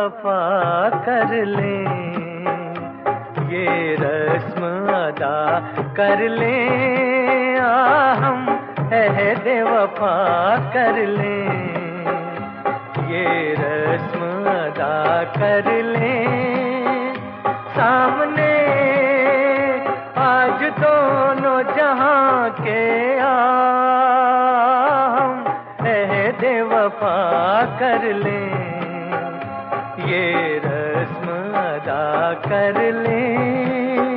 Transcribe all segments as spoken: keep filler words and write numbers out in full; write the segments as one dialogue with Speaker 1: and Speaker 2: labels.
Speaker 1: वफा कर लें, ये रस्म अदा कर लें, आ हम अहद वफा कर लें, ये रस्म अदा कर लें। सामने आज दोनों जहां के आ हम अहद वफा कर लें, ये रस्म अदा कर लें।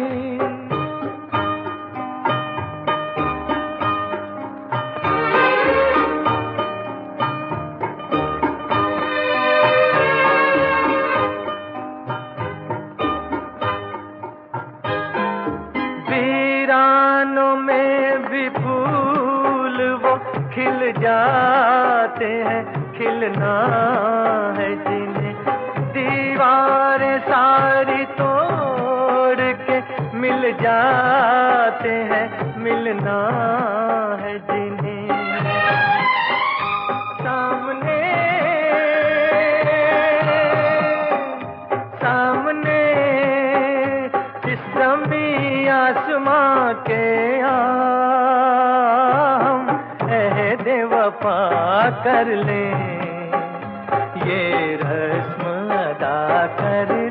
Speaker 1: वीरानों में भी फूल वो खिल जाते हैं, खिलना है जिन्हें दीवारें सारी तोड़ के मिल जाते हैं, मिलना है जिन्हें। सामने सामने इस ज़मीं आसमां के आ हम अहद वफा कर लें, ये रस्म अदा कर